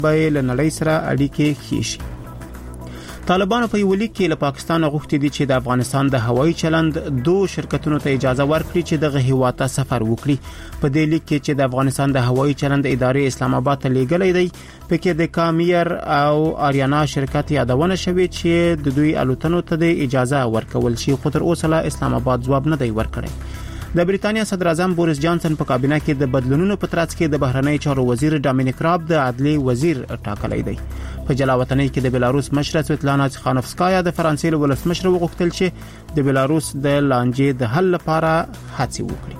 به له نړۍ سره اړیکې ښې شي. طالبانو په یو لیک کې له پاکستان غوښتي دي چې د افغانستان د هوایي چلند 2 شرکتونو ته اجازه ورکړي چې دغه هیواد ته سفر وکړي. په دې لیک کې چې د افغانستان د هوایي چلند ادارې اسلام آباد ته لیږلی دی، پکې د کامیر او آریانا شرکت یادونه شوې چې د دوی الوتنو ته د اجازه ورکول شي، خو تر اوسه لا اسلام آباد ځواب نه دی ورکړی. د بریتانیا صدر اعظم بوریس جانسن په کابینه کې د بدلونونو په ترڅ کې د بهرنی چارو وزیر ډامینیک راب د عدلی وزیر ټاکلی دی. په جلاوطنۍ کې د بلاروس مشره سویتلانا تخانوفسکایا د فرانسې له ولسمشر وغوښتل چې د بلاروس د لانجې د حل لپاره هڅې وکړي.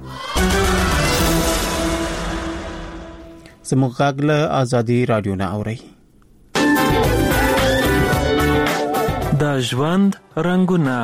زموږ غږ له آزادي رادیو نه اوري. د ژوند رنگونه.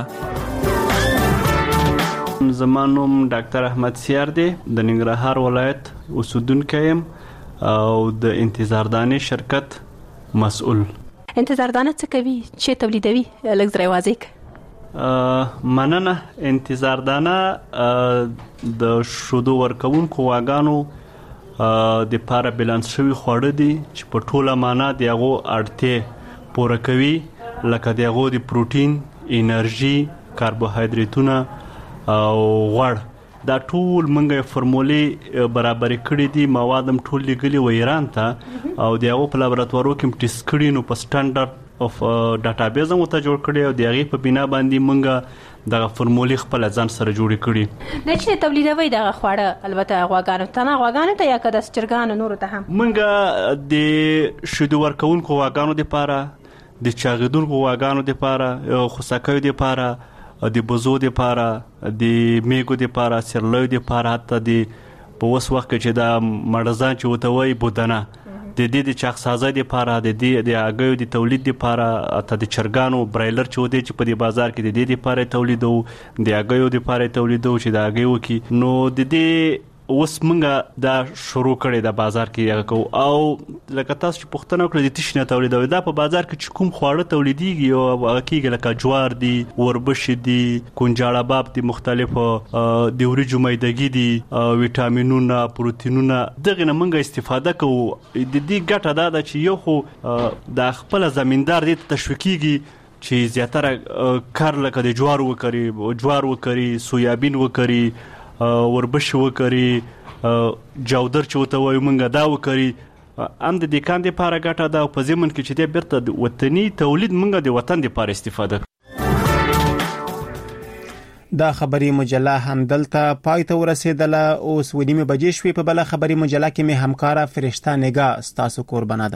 زمانوم ډاکټر احمد سیار دی، د ننګرهار ولایت اوسیدونکی یم او د انتظاردانې شرکت مسؤل. انتظاردانه څه کوي؟ چې تولیدوي؟ لږ زری واضح ک. مننه. انتظاردانه د شودو ورکوونکو واګانو د پاره بیلانس شوی خواړه دي چې په ټوله معنا دغه اړتیا پوره کوي، لکه دغه د پروتین، انرژي، کاربوهایډریټونه او غوړ. دا ټول منګه فرمولې برابر کړې دي، موادم ټول لګلي و ایران ته او دغه په لابراتوارو کې ټیسټ کړي، نو په سټانډرډ اف ډاټابیس هم ته جوړ کړي او دغه په بنا باندې منګه دغه فرمولې خپل ځان سره جوړ کړي. نه چې تولیدوي دغه خواړه البته غواګانو ته یا کده سچرګانو نور ته هم منګه د شودو ورکوونکو واګانو لپاره، د چاغیدونکو واګانو لپاره، خوساکیو لپاره، د بوزو د پاره، د میګو د پاره، سرلوی د پاره، حتی د په وس وخت چې د مړزان چې وتوي بودنه د دې د چاخسازۍ د پاره، د دې د اګیو د تولید د پاره، ته د چرګانو برایلر چې ودی چې په دې بازار کې د دې د پاره تولیدو، د اګیو د پاره تولیدو چې د اګیو کې نو د دې اوس منګه دا شروع کړي د بازار کې کو او لکه تاسو چې پښتنه کړی د تشنه تولیدوي دا په بازار کې چې کوم خواړه تولیديږي او هغه کې لکه جوار دي، وربش دي، کونجاړه باب دي، مختلفو د وریجو میدګي دي، ویټامینونه، پروتینونه، دغه نه منګه استفاده کوو. د دې ګټه دا ده چې یو خو د خپل زمیندار دې تشویقيږي چې زیاتره کار لکه د جوار وکړي، سویابین وکړي، وربش وکړي، جودر چې وته وایو منګه دا وکړي. ام د دکان د پاره ګټه دا په زمون کې چې د بیرته د وطني تولید منګه د وطن د پاره استفاده. دا خبري مجله هم دلته پای ته ورسېدله. اوس ودیمه بجې شوې. په بل خبري مجله کې مې همکارا فرشته نگاه ستاسو قربانه ده.